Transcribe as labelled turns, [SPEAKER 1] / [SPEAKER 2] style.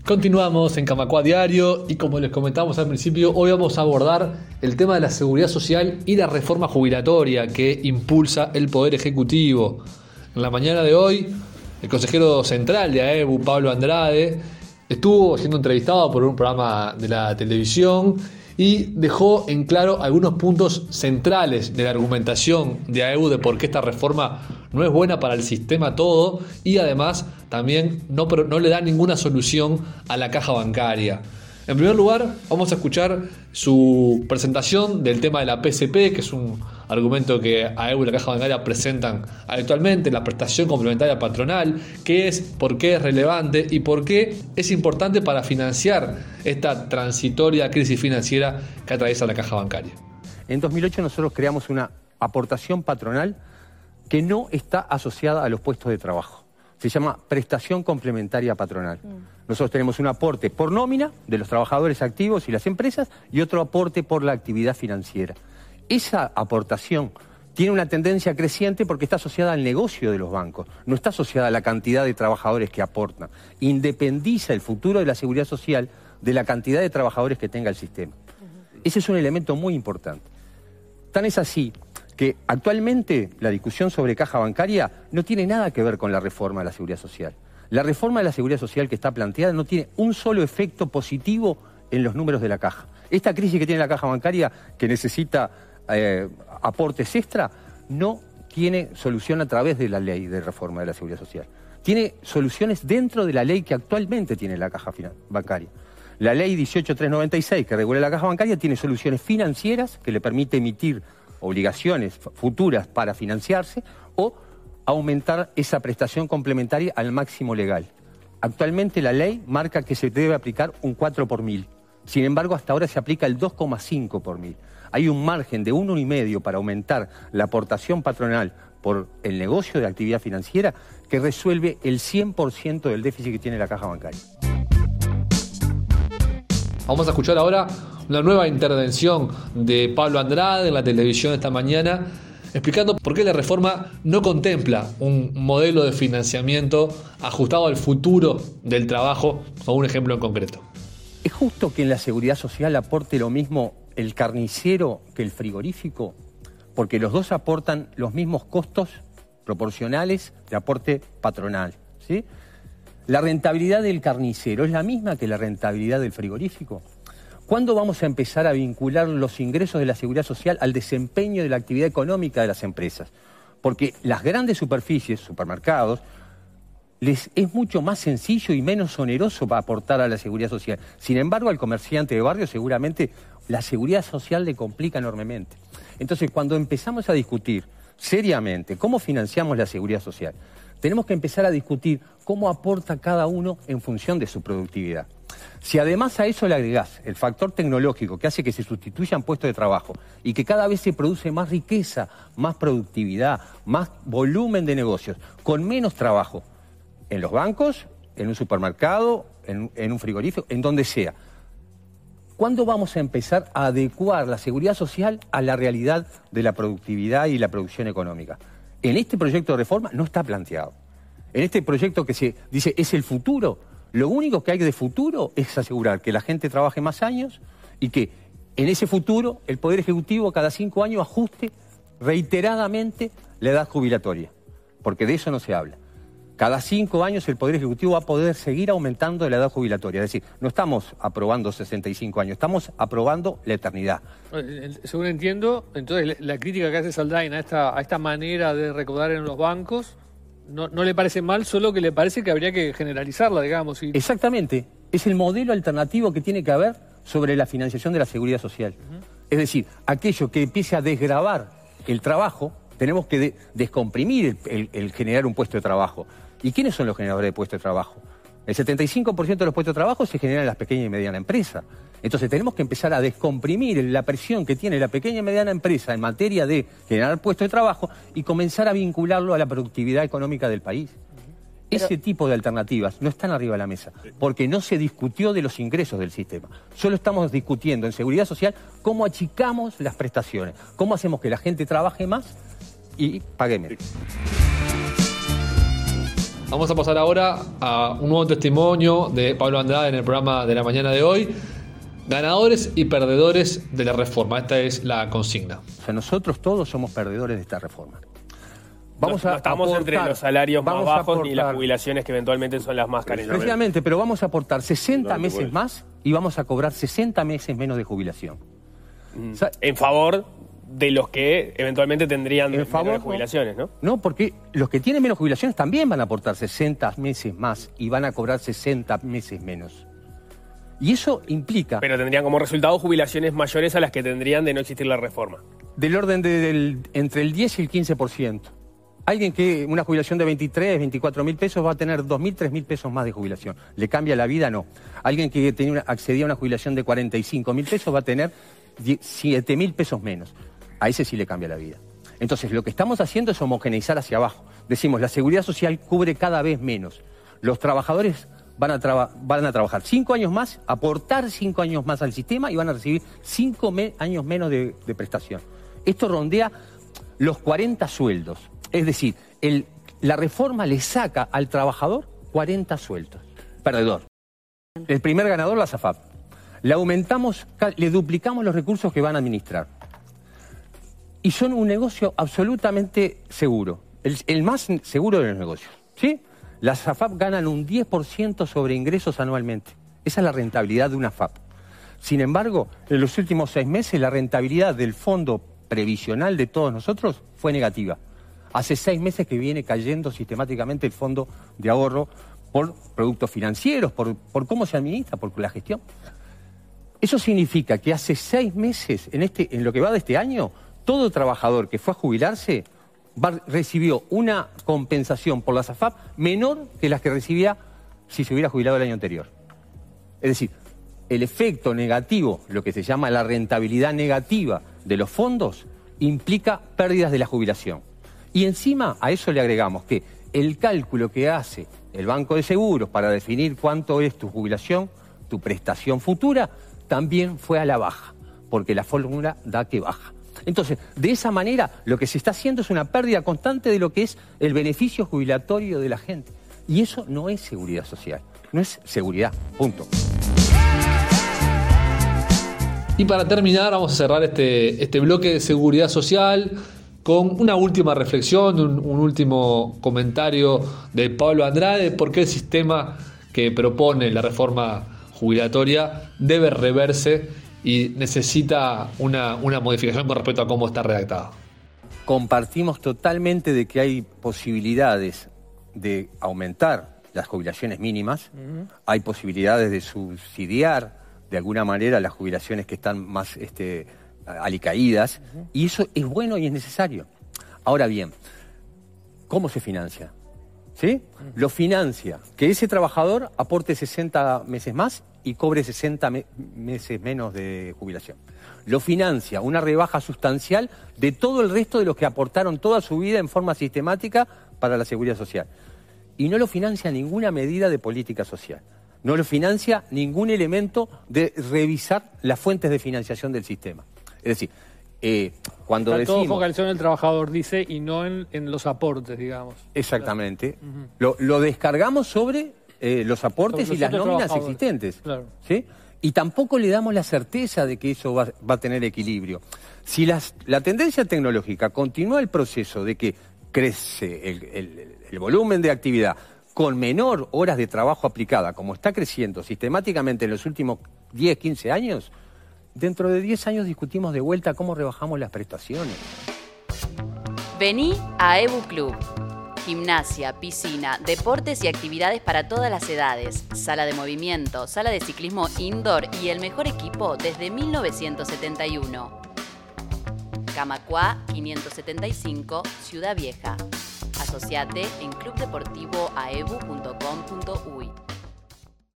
[SPEAKER 1] Continuamos en Camacuá Diario y como les comentamos al principio, hoy vamos a abordar el tema de la seguridad social y la reforma jubilatoria que impulsa el Poder Ejecutivo. En la mañana de hoy, el consejero central de AEBU, Pablo Andrade, estuvo siendo entrevistado por un programa de la televisión y dejó en claro algunos puntos centrales de la argumentación de AEBU de por qué esta reforma no es buena para el sistema todo y además también no le da ninguna solución a la caja bancaria. En primer lugar, vamos a escuchar su presentación del tema de la PCP, que es un argumento que AEBU y la caja bancaria presentan habitualmente, la prestación complementaria patronal, qué es, por qué es relevante y por qué es importante para financiar esta transitoria crisis financiera que atraviesa la caja bancaria.
[SPEAKER 2] En 2008 nosotros creamos una aportación patronal que no está asociada a los puestos de trabajo. Se llama prestación complementaria patronal. Nosotros tenemos un aporte por nómina de los trabajadores activos y las empresas y otro aporte por la actividad financiera. Esa aportación tiene una tendencia creciente porque está asociada al negocio de los bancos, no está asociada a la cantidad de trabajadores que aportan. Independiza el futuro de la seguridad social de la cantidad de trabajadores que tenga el sistema. Ese es un elemento muy importante. Tan es así que actualmente la discusión sobre caja bancaria no tiene nada que ver con la reforma de la seguridad social. La reforma de la seguridad social que está planteada no tiene un solo efecto positivo en los números de la caja. Esta crisis que tiene la caja bancaria, que necesita aportes extra, no tiene solución a través de la ley de reforma de la seguridad social. Tiene soluciones dentro de la ley que actualmente tiene la caja bancaria. La ley 18396, que regula la caja bancaria, tiene soluciones financieras que le permite emitir obligaciones futuras para financiarse o aumentar esa prestación complementaria al máximo legal. Actualmente la ley marca que se debe aplicar un 4 por mil. Sin embargo, hasta ahora se aplica el 2,5 por mil. Hay un margen de 1,5 para aumentar la aportación patronal por el negocio de actividad financiera que resuelve el 100% del déficit que tiene la caja bancaria.
[SPEAKER 1] Vamos a escuchar ahora una nueva intervención de Pablo Andrade en la televisión esta mañana, explicando por qué la reforma no contempla un modelo de financiamiento ajustado al futuro del trabajo, con un ejemplo en concreto.
[SPEAKER 2] ¿Es justo que en la seguridad social aporte lo mismo el carnicero que el frigorífico? Porque los dos aportan los mismos costos proporcionales de aporte patronal, ¿sí? ¿La rentabilidad del carnicero es la misma que la rentabilidad del frigorífico? ¿Cuándo vamos a empezar a vincular los ingresos de la seguridad social al desempeño de la actividad económica de las empresas? Porque las grandes superficies, supermercados, les es mucho más sencillo y menos oneroso para aportar a la seguridad social. Sin embargo, al comerciante de barrio seguramente la seguridad social le complica enormemente. Entonces, cuando empezamos a discutir seriamente cómo financiamos la seguridad social, tenemos que empezar a discutir cómo aporta cada uno en función de su productividad. Si además a eso le agregás el factor tecnológico que hace que se sustituyan puestos de trabajo y que cada vez se produce más riqueza, más productividad, más volumen de negocios, con menos trabajo, en los bancos, en un supermercado, en un frigorífico, en donde sea. ¿Cuándo vamos a empezar a adecuar la seguridad social a la realidad de la productividad y la producción económica? En este proyecto de reforma no está planteado. En este proyecto que se dice es el futuro, lo único que hay de futuro es asegurar que la gente trabaje más años y que en ese futuro el Poder Ejecutivo cada 5 años ajuste reiteradamente la edad jubilatoria, porque de eso no se habla. Cada 5 años el Poder Ejecutivo va a poder seguir aumentando la edad jubilatoria. Es decir, no estamos aprobando 65 años, estamos aprobando la eternidad.
[SPEAKER 3] Según entiendo, entonces la crítica que hace Saldain a esta manera de recaudar en los bancos no le parece mal, solo que le parece que habría que generalizarla, digamos.
[SPEAKER 2] Exactamente. Es el modelo alternativo que tiene que haber sobre la financiación de la seguridad social. Es decir, aquello que empiece a desgravar el trabajo, tenemos que descomprimir el generar un puesto de trabajo. ¿Y quiénes son los generadores de puestos de trabajo? El 75% de los puestos de trabajo se generan en las pequeñas y medianas empresas. Entonces tenemos que empezar a descomprimir la presión que tiene la pequeña y mediana empresa en materia de generar puestos de trabajo y comenzar a vincularlo a la productividad económica del país. Ese tipo de alternativas no están arriba de la mesa, porque no se discutió de los ingresos del sistema. Solo estamos discutiendo en seguridad social cómo achicamos las prestaciones, cómo hacemos que la gente trabaje más y pague menos.
[SPEAKER 1] Vamos a pasar ahora a un nuevo testimonio de Pablo Andrade en el programa de la mañana de hoy. Ganadores y perdedores de la reforma. Esta es la consigna.
[SPEAKER 2] O sea, nosotros todos somos perdedores de esta reforma.
[SPEAKER 4] No estamos entre los salarios más bajos ni las jubilaciones que eventualmente son las más caras.
[SPEAKER 2] Precisamente, pero vamos a aportar 60 meses más y vamos a cobrar 60 meses menos de jubilación.
[SPEAKER 4] O sea, en favor de los que eventualmente tendrían menos jubilaciones, ¿no?
[SPEAKER 2] No, porque los que tienen menos jubilaciones también van a aportar 60 meses más y van a cobrar 60 meses menos. Y eso implica...
[SPEAKER 4] Pero tendrían como resultado jubilaciones mayores a las que tendrían de no existir la reforma.
[SPEAKER 2] Del orden entre el 10 y el 15%. Alguien que una jubilación de 23, 24 mil pesos va a tener 2.000, 3.000 pesos más de jubilación. ¿Le cambia la vida? No. Alguien que accedía a una jubilación de 45 mil pesos va a tener 7.000 pesos menos. A ese sí le cambia la vida. Entonces, lo que estamos haciendo es homogeneizar hacia abajo. Decimos, la seguridad social cubre cada vez menos. Los trabajadores van a trabajar 5 años más, aportar 5 años más al sistema y van a recibir 5 años menos de prestación. Esto rondea los 40 sueldos. Es decir, la reforma le saca al trabajador 40 sueldos. Perdedor. El primer ganador, la SAFAP. Le aumentamos, le duplicamos los recursos que van a administrar. Y son un negocio absolutamente seguro. El más seguro de los negocios. ¿Sí? Las SAFAP ganan un 10% sobre ingresos anualmente. Esa es la rentabilidad de una FAP. Sin embargo, en los últimos 6 meses la rentabilidad del fondo previsional de todos nosotros fue negativa. Hace 6 meses que viene cayendo sistemáticamente el fondo de ahorro por productos financieros, por cómo se administra, por la gestión. Eso significa que hace 6 meses, en lo que va de este año, todo trabajador que fue a jubilarse recibió una compensación por la SAFAP menor que las que recibía si se hubiera jubilado el año anterior. Es decir, el efecto negativo, lo que se llama la rentabilidad negativa de los fondos, implica pérdidas de la jubilación. Y encima a eso le agregamos que el cálculo que hace el Banco de Seguros para definir cuánto es tu jubilación, tu prestación futura, también fue a la baja, porque la fórmula da que baja. Entonces, de esa manera, lo que se está haciendo es una pérdida constante de lo que es el beneficio jubilatorio de la gente. Y eso no es seguridad social, no es seguridad, punto.
[SPEAKER 1] Y para terminar, vamos a cerrar este bloque de seguridad social con una última reflexión, un último comentario de Pablo Andrade, por qué el sistema que propone la reforma jubilatoria debe reverse y necesita una modificación con respecto a cómo está redactada.
[SPEAKER 2] Compartimos totalmente de que hay posibilidades de aumentar las jubilaciones mínimas, hay posibilidades de subsidiar de alguna manera las jubilaciones que están más alicaídas, y eso es bueno y es necesario. Ahora bien, ¿cómo se financia? ¿Sí? Lo financia que ese trabajador aporte 60 meses más y cobre 60 meses menos de jubilación. Lo financia una rebaja sustancial de todo el resto de los que aportaron toda su vida en forma sistemática para la seguridad social. Y no lo financia ninguna medida de política social. No lo financia ningún elemento de revisar las fuentes de financiación del sistema. Es decir, cuando
[SPEAKER 3] está
[SPEAKER 2] decimos...
[SPEAKER 3] todo focalizado en el trabajador, dice, y no en los aportes, digamos.
[SPEAKER 2] Exactamente. Lo descargamos sobre los aportes y las nóminas existentes. Claro. ¿Sí? Y tampoco le damos la certeza de que eso va a tener equilibrio. Si la tendencia tecnológica continúa el proceso de que crece el volumen de actividad con menor horas de trabajo aplicada, como está creciendo sistemáticamente en los últimos 10, 15 años, dentro de 10 años discutimos de vuelta cómo rebajamos las prestaciones.
[SPEAKER 5] Vení a EBU Club. Gimnasia, piscina, deportes y actividades para todas las edades, sala de movimiento, sala de ciclismo indoor y el mejor equipo desde 1971. Camacuá 575, Ciudad Vieja. Asociate en clubdeportivoaebu.com.uy.